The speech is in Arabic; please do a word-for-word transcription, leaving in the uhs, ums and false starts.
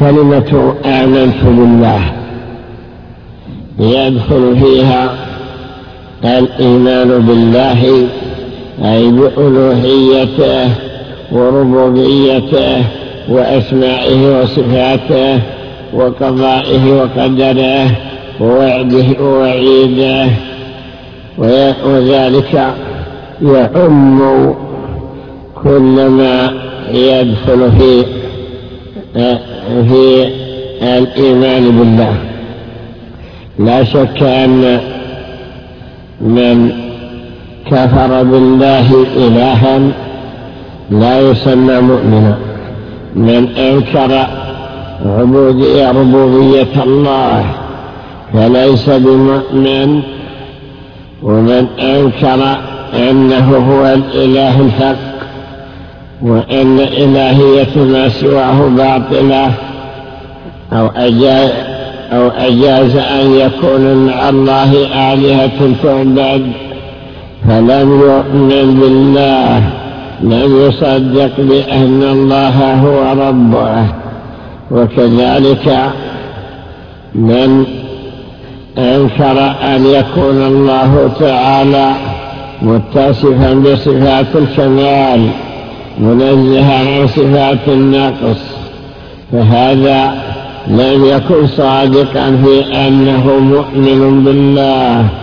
كلمة آمنت بالله يدخل فيها الإيمان بالله أي بألوهيته وربوبيته وأسمائه وصفاته وقضائه وقدره ووعده ووعيده، وذلك يعم كل ما يدخل في في الإيمان بالله. لا شك أن من كفر بالله إلها لا يسمى مؤمنا. من أنكر عبودية ربوبية الله فليس بمؤمن، ومن أنكر أنه هو الإله الحق وأن إلهية ما سواه باطلة أو أجاز, أو أجاز أن يكون مع الله آلهة تعبد فلم يؤمن بالله، لم يصدق بأن الله هو ربه. وكذلك من أنكر أن يكون الله تعالى متصفا بصفات الكمال منزها عن صفات النقص فهذا لم يكن صادقا في أنه مؤمن بالله،